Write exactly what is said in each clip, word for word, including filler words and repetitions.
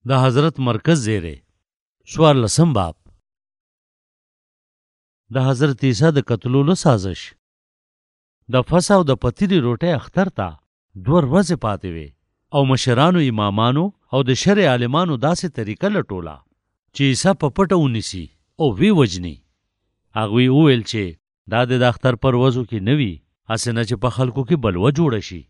د حضرت مرکز زیری څوارلسم باب د حضرت عیسی د قتلولو سازش. د فس او د پتیلې روټۍ اختر ته دوه ورځې پاتې وې او مشرانو امامانو او د شرع عالمانو داسې طریقه لټوله چې عیسی په پټه ونیسي او وی وجني. هغوی وویل چې دا د اختر پر ورځو کې نه وي، هسې نه چې په خلکو کې بلوه جوړه شي.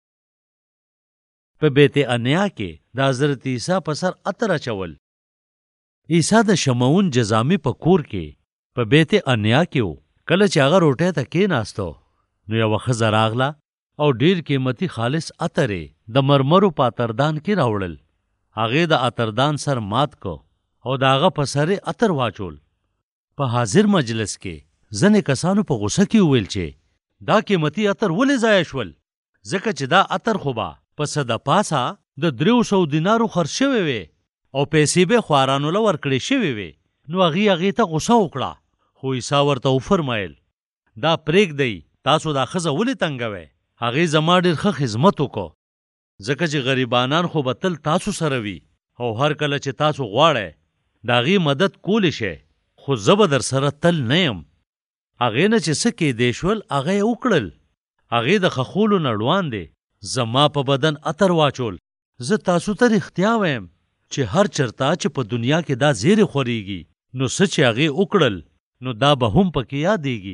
په بیت انیا کې د حضرت عیسی په سر عطر اچول. عیسی د شمعون جزامی په کور کې په بیت انیا کې و. کله چې هغه روټۍ ته کېناستو نو یوه ښځه راغله او ډېر قیمتي خالص عطر یې د مرمرو په عطردان کې راوړل. هغې د عطردان سر مات کو او د هغه په سر یې عطر واچول. په حاضر مجلس کې ځینې کسانو په غوسه کې وویل چې دا قیمتي عطر ولې ضایع شول، ځکه چې دا عطر خو به په څه د پاسه د دریو سو دینارو خرڅ شوی وې او پیسې به خوارانو له ورکړې شوې وې. نو هغې هغې ته غوسه وکړه، خو عیسی ورته وفرمایل دا پرېږدئ، تاسو دا ښځه ولې تنګوئ؟ هغې زما ډېر ښه خدمت وکړو، ځکه چې غریبانان خو به تل تاسو سره وي او هر کله چې تاسو غواړئ د هغې مدد کولی شئ، خو زه به در سره تل نه یم. هغې نه چې څه کېدی شول هغه یې وکړل. هغې د خښولو نه وړاندې زما په بدن عطر واچول. زه تاسو ته رښتیا وایم چې هر چرته چې په دنیا کې دا زیرې خورېږي نو څه چې هغې وکړل نو دا به هم پکې یادېږي.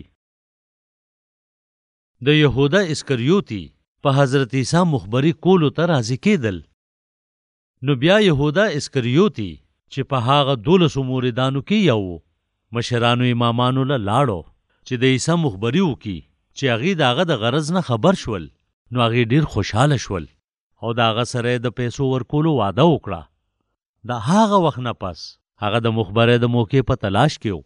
د یهودا اسکریوطي په حضرت عیسی مخبري کولو ته راضي کېدل. نو بیا یهودا اسکریوطي چې په هغه دولسو موریدانو کې یو و، مشرانو امامانو له لاړو چې د عیسی مخبري وکړي چې هغې د هغه د غرض نه خبر شول. نو هغې ډېر خوشحاله شول او د هغه سره یې د پیسو ورکولو وعده وکړه. د هغه وخت نه پس هغه د مخبرۍ د موقع په تلاش کې و.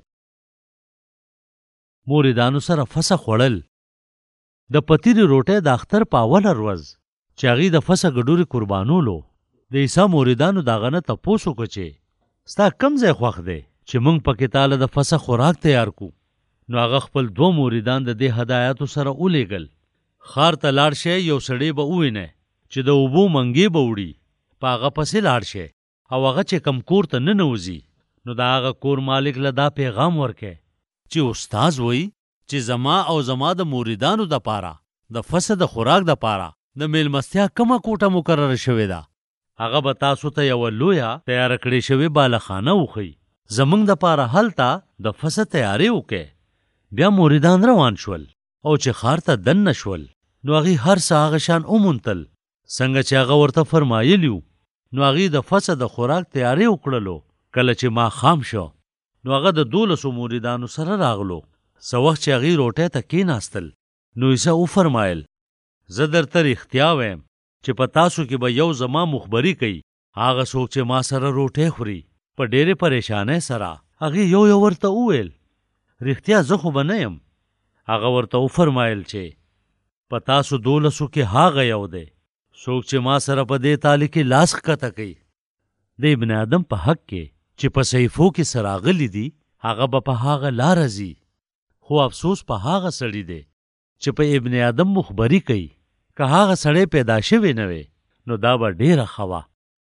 موریدانو سره فسه خوړل. د پتیرې روټۍ د اختر په اوله ورځ چې هغې د فسه ګډورې قربانولو، د عیسی موریدانو د هغه نه تپوس وکړه چې ستا کوم ځای خوښ دی چې موږ پکې تاله د فسه خوراک تیار کړو. نو هغه خپل دوه موریدان د دې هدایاتو سره ولیږل. ښار ته لاړ شئ، یو سړی به ووینئ چې د اوبو منګې به وړي، په هغه پسې لاړ شئ او هغه چې کم کور ته ننوځي نو د هغه کور مالک له دا پیغام ورکئ چې استاز وایي چې زما او زما د موریدانو دپاره د فسه د خوراک دپاره د میلمستیا کومه کوټه مقرره شوې ده، هغه به تاسو ته یوه لویه تیاره کړې شوې بالخانه وښیي. زموږ دپاره هلته د فسه تیارې وکئ. بیا موریدان روان شول او چې ښار ته دننه شول نو هغې هر څه هغه شان ومونتل څنګه چې هغه ورته فرمایلي وو. نو هغې د فسه د خوراک تیارې وکړلو. کله چې ماښام شو نو هغه د دولسو موریدانو سره راغلو. څه وخت چې هغې روټۍ ته کېناستل نو عیسی وفرمایل زه درته رښتیا وایم چې په تاسو کې به یو زما مخبري کوي، هغه څوک چې ما سره روټۍ خوري. په ډېرې پریشانۍ سره هغې یو یو ورته وویل رښتیا زه خو به نه یم. هغه ورته وفرمایل چې په تاسو دولسو کې هغه یو دی څوک چې ما سره په دې تالې کې لاس ښکته کوي. د ابن آدم په حق کې چې په صحیفو کې څه راغلي دي هغه به په هغه لاره ځي، خو افسوس په هغه سړي دی چې په ابن آدم مخبري کوي. که هغه سړی پیدا شوی نه وی نو دا به ډېره ښه وه.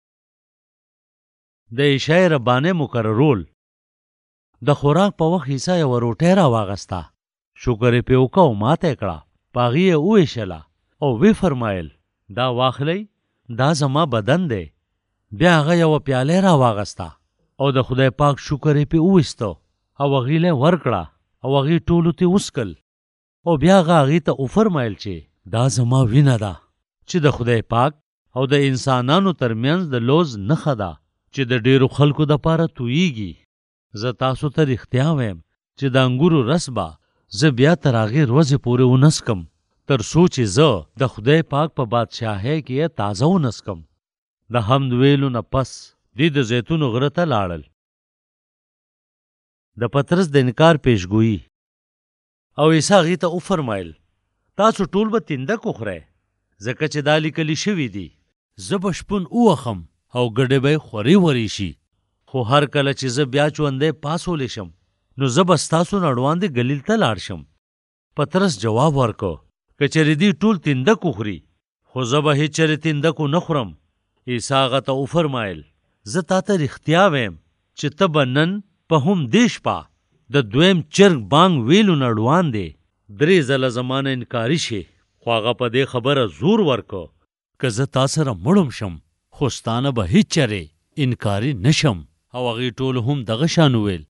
د عشای ربانۍ مقررول. د خوراک په وخت عیسی یوه روټۍ راواغسته، شکر یې پرې وکړه او ماته یې کړه، په هغې یې وویشله او وی فرمایل دا واخلئ، دا زما بدن دی. بیا هغه یوه پیاله یې راواغسته او د خدای پاک شکر یې پرې وویسته او هغې له یې ورکړه او هغې ټولو ترې وڅکل. او بیا هغه هغې ته وفرمایل چې دا زما وینه ده چې د خدای پاک او د انسانانو ترمنځ د لوز نښه ده چې د ډېرو خلکو دپاره تویېږي. زه تاسو ته رښتیا وایم چې د انګورو رس به زه بیا تر هغې ورځې پورې ونسکم تر څو چې زه د خدای پاک په بادشاهۍ کې یې تازه ونسکم. د حمد ویلو نه پس دوی د زیتونو غره ته لاړل. د پطرس د انکار پیشګویي. او عیسی هغې ته وفرمایل تاسو ټول به تندک وخورئ ځکه چې دا لیکلي شوي دي زه به شپون ووخم او ګډې به یې خورې ورې شي. خو هر کله چې زه بیا ژوندی پاسولی شم نو زه به ستاسو نه وړاندې ګلیل ته لاړ شم. پطرس جواب ورکړ که چېرې دوی ټول تندک وخوري خو زه به هېڅ چېرې تندک ونه خورم. عیسی هغه ته وفرمایل زه تا ته رښتیا ویم چې ته به نن په هم دې شپه د دویم چرګ بانګ ویلو نه ړوان دی. درې ځله زمانه انکاري شي خو هغه په دې خبره زور ورکو که زه تا سره مړم شم خو ستانه به هیڅ چرې انکاري نشم. او هغې ټولو هم دغه شان وویل.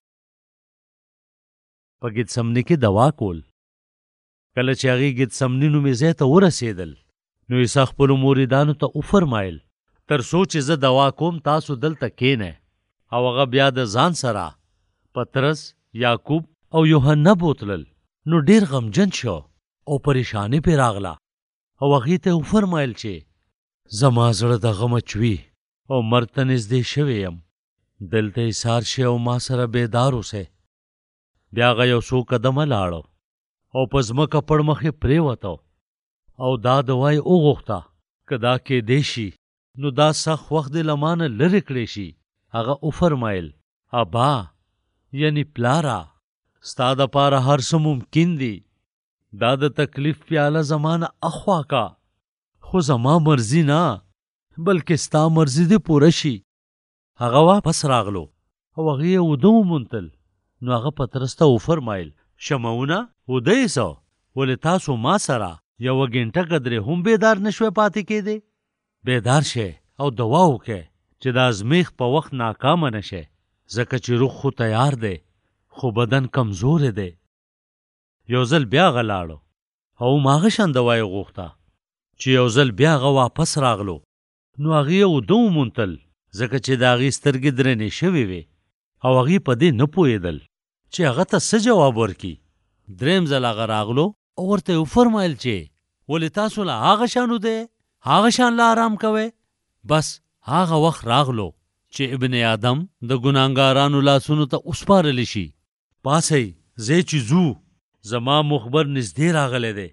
په ګیتسمني کې دوا کول. کله چې هغې ګیتسمني نومې ځای ته ورسېدل نو عیسی خپلو موریدانو ته وفرمایل تر څو چې زه دوا کوم تاسو دلته کښېنئ. او هغه بیا د ځان سره پطرس، یعقوب او یوحنا بوتلل. نو ډېر غمجن شو او پریشاني پې راغله او هغې ته وفرمایل چې زما زړه د غمه چوي او مرګ ته نږدې شوی یم. دلته ایسار شئ او ما سره بیدار اوسئ. بیا هغه یو څو قدمه لاړو او په ځمکه پړمخې پرېوته او دا دوا یې وغوښته که دا کیدی شي نو دا سخت وخت دې له ما نه لرې کړی شي. هغه وفرمایل ابا یعنی پلاره ستا دپاره هر څه ممکن دي. دا د تکلیف پیاله زما نه اخوا کا خو زما مرضي نه بلکې ستا مرضي دې پوره شي. هغه واپس راغلو او هغې یې اوده وموندل. نو هغه پطرس ته وفرمایل شمعونه اوده یې څه ولې تاسو ما سره یوه ګنټه قدرې هم بیدار نشوی پاتې کېدی؟ بیدار شئ او دوا وکئ چې د ازمیښت په وخت ناکامه نشئ ځکه چې روح خو تیار دی خو بدن کمزوری دی. یو ځل بیا هغه لاړو او هماغه شان دوا یې غوښته چې یو ځل بیا هغه واپس راغلو نو هغې یې اوده وموندل ځکه چې د هغې سترګې درنې شوې وې او هغې په دې نه پوهېدل چې هغه ته څه جواب ورکړي. دریم ځل هغه راغلو او ورته یې وفرمایل چې ولې تاسو له هغه شان دی هغه شان له آرام کوئ. بس هغه وخت راغلو چې ابن آدم د ګناهګارانو لاسونو ته وسپارلی شي. پاسئ ځئ چې ځو زما مخبر نږدې راغلی دی.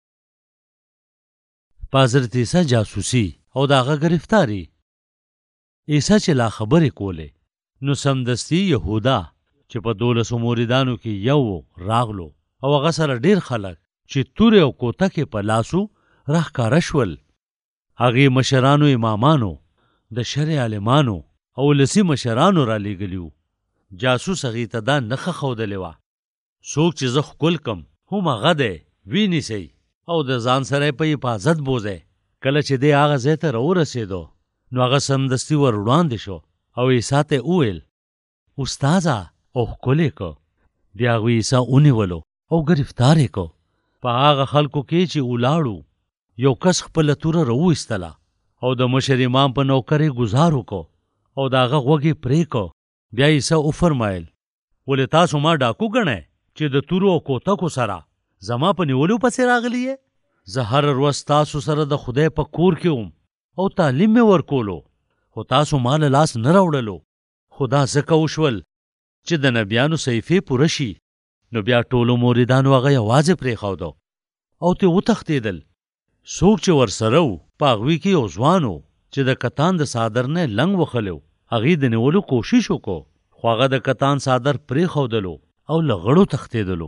په حضرت عیسی جاسوسي او د هغه گرفتاري. عیسی چې لا خبرې کولې نو سمدستي یهودا چې په دولسو موریدانو کې یو راغلو او هغه سره ډېر خلک چې تورې او کوتکې په لاسو راښکاره شول. هغې مشرانو امامانو د شرع عالمانو او ولسي مشرانو را لیږلي وو. جاسوس هغې ته دا نښه ښودلې وه څوک چې زه ښکل کم هم هغه دی وینیسئ او د ځان سره په حفاظت بوځئ. کله چې دی هغه ځای ته راورسېدو نو هغه سمدستي ور وړاندې شو او عیسی ته وویل استاده او ښکل یې که. بیا هغوی عیسی ونیولو او ګرفتار یې که. په هغه خلکو کې چې ولاړو یو کس خپله توره راوایستله او د مشر امام په نوکر یې ګزار وکړو او د هغه غوږ یې پرې کړو. بیا عیسی وفرمایل ولې تاسو ما ډاکو ګڼئ چې د تورو او کوتکو سره زما په نیولو پسې راغلی یې؟ زه هر ورځ تاسو سره د خدای په کور کې وم او تعلیم مې ورکولو خو تاسو ما له لاس نه راوړلو. خو دا ځکه وشول چې د نبیانو صحیفې پوره شي. نو بیا ټولو موریدانو هغه یوازې پرېښودو او ترې وتښتېدل. څوک چې ورسره و په هغوی کې یو ځوان و چې د کتان د څادر نه یې لنګ وښلی و. هغې د نیولو کوشش وکړو خو هغه د کتان څادر پرېښودلو او له غړو تښتېدلو.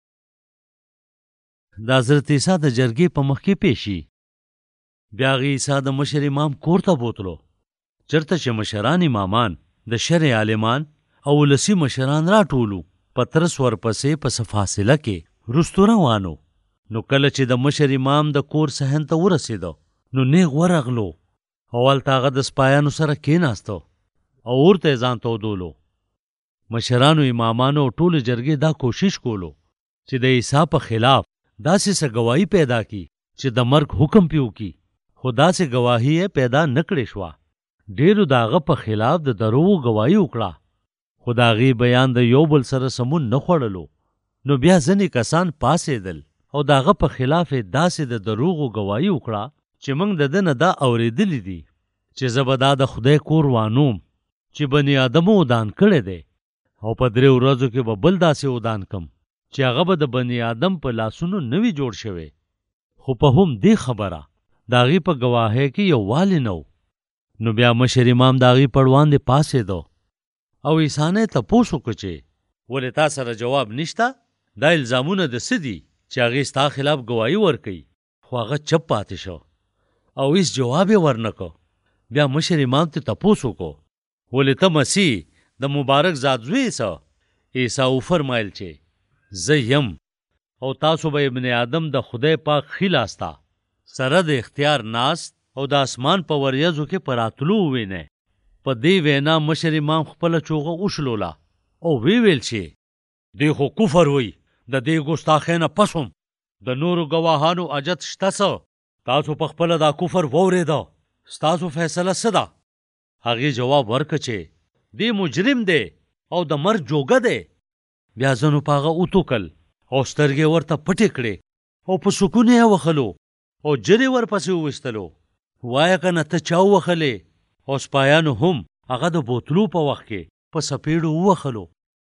د حضرت عیسی د جرګې په مخ کې پیشي. بیا هغې عیسی د مشر امام کور ته بوتلو چېرته چې مشران امامان د شرع عالمان او ولسي مشران راټولو. پطرس ورپسې په څه فاصله کې رستو روان و. نو کله چې د مشر امام د کور صحن ته ورسېدو نو نیغ ورغلو او هلته هغه د سپایانو سره کېناستو او ورته یې ځان تودولو. مشرانو امامانو ټولې جرګې دا کوشش کولو چې د عیسی په خلاف داسې څه ګواهي پیدا کړي چې د مرګ حکم پې وکړي. خو داسې ګواهي یې پیدا نه کړې شوه. ډېرو د هغه په خلاف د دروغو ګواهي وکړه خو د هغې بیان د یو بل سره سمون نه خوړلو. نو بیا ځینې کسان پاڅېدل او د هغه په خلاف یې داسې د دروغو ګواهي وکړه چې موږ د ده نه دا اورېدلي دي چې زه به دا د خدای کور وانوم چې بني آدمو ودان کړی دی او په درې ورځو کې به بل داسې ودان کم چې هغه به د بني آدم په لاسونو نه وي جوړ شوی. خو په هم دې خبره د هغې په ګواهۍ کې یووالی نه و. نو بیا مشر امام د هغې په وړاندې پاڅېدو او عیسی نه یې تپوس وکړو چې ولې تا سره جواب نشته؟ دا الزامونه د څه دي چې هغې ستا خلاف ګواهي ورکوي؟ خو هغه چپ پاتې شو او هیڅ جواب یې ورنه کړو. بیا مشر امام ته تپوس وکړو ولې ته مسیح د مبارک ذات زوی څه؟ عیسی وفرمایل چې زه یم او تاسو به ابن آدم د خدای پاک ښي لاسته سره د اختیار ناست او د اسمان په وریځو کې په راتلو ووینئ. په دې وینا مشر امام خپله چوغه وشلوله او وی ویل چې دی خو کفر وی، د دې ګستاخۍ نه پس هم د نورو ګواهانو اجت شته څه؟ تاسو په خپله دا کفر واورېده، ستاسو فیصله څه ده؟ هغې جواب ورکړه چې دی مجرم دی او د مرګ جوګه دی. بیا ځنو په هغه وټوکل او سترګې ورته پټې کړې او په سکون یې وخلو او جرې ورپسې وویستلو. وایه که نه ته چا ووخلې؟ او سپایانو هم هغه د بوتلو په وخت کې په سپېړو ووخلو.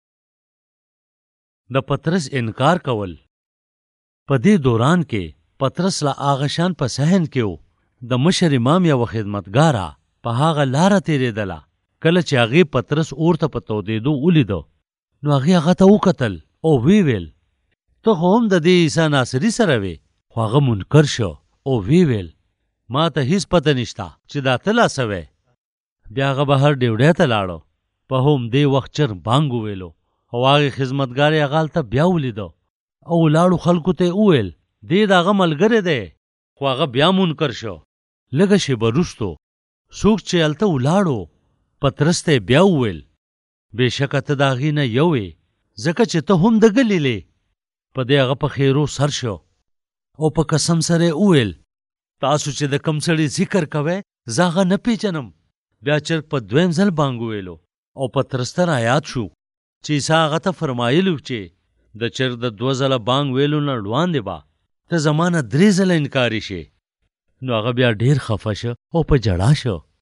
د پطرس انکار کول. په دې دوران کې پطرس له هغه شان په صحن کې و. د مشر امام یوه خدمتګاره په هغه لاره تېرېدله. کله چې هغې پطرس اور ته په تودېدو ولیده نو هغې هغه ته وکتل او وی ویل ته خو هم د دې عیسی ناصري سره وې. خو هغه منکر شو او وی ویل ما ته هیڅ پته نشته چې دا ته لا څه وې. بیا هغه بهر ډیوډۍ ته لاړو. په هم دې وخت چرګ بانګ وویلو او هغې خدمتګارې هغه هلته بیا ولیده او ولاړو خلکو ته یې وویل دې د هغه ملګری دی. خو هغه بیا منکر شو. لږه شېبه وروستو څوک چې هلته ولاړو پطرس ته بیا وویل بېشکه ته د هغې نه یو یې، ځکه چې ته هم د ګلیلې. په دې هغه په خیرو سر شو او په قسم سره یې وویل تاسو چې د کوم سړي ذکر کوئ زه هغه نه پیژنم. بیا چرګ په دویم ځل بانګ وویلو او پطرس ته رایاد شو چې عیسی هغه ته فرمایلي چې د چرګ د دوه ځله بانګ ویلو نه وړاندې به ته زما نه درې ځله انکاري شې. نو هغه بیا ډېر خفه شو او په ژړا شو.